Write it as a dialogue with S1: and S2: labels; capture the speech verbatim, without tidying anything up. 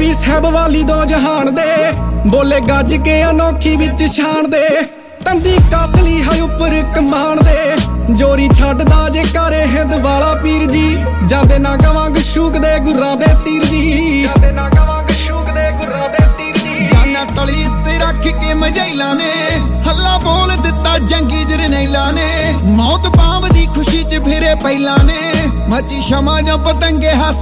S1: ਟਿੱਬੀ ਸਾਹਿਬ ਵਾਲੀ ਦੋ ਜਹਾਨ ਦੇ ਬੋਲੇ ਗੱਜ ਕੇ ਅਨੋਖੀ ਵਿੱਚ ਛਾਣ ਦੇ ਤੰਦੀ ਕਾਸਲੀ ਹੈ ਉੱਪਰ ਕਮਾਨ ਦੇ ਜੋਰੀ ਛੱਡਦਾ ਜੇ ਕਰੇ ਹਿੰਦ ਵਾਲਾ ਪੀਰ ਜੀ ਜਾਂਦੇ ਨਾ ਗਵਾਂਗ ਸ਼ੂਕ ਦੇ ਗੁਰਾਂ ਦੇ ਤੀਰ ਜੀ ਜਾਂਦੇ ਨਾ ਗਵਾਂਗ ਸ਼ੂਕ ਦੇ ਗੁਰਾਂ ਦੇ ਤੀਰ ਜੀ ਜਾਨਾ ਟਲੀ ਤੇ ਰੱਖ ਕੇ ਮਜੈਲਾਂ ਨੇ ਹੱਲਾ ਬੋਲ ਦਿੱਤਾ ਜੰਗੀ ਜਰਨੈਲਾਂ ਨੇ ਮੌਤ ਪਾਵ ਦੀ ਖੁਸ਼ੀ ਚ ਫਿਰੇ ਪਹਿਲਾਂ ਨੇ ਮੱਚੀ ਸ਼ਮਾ ਜਾਂ ਪਤੰਗੇ ਹੱਸ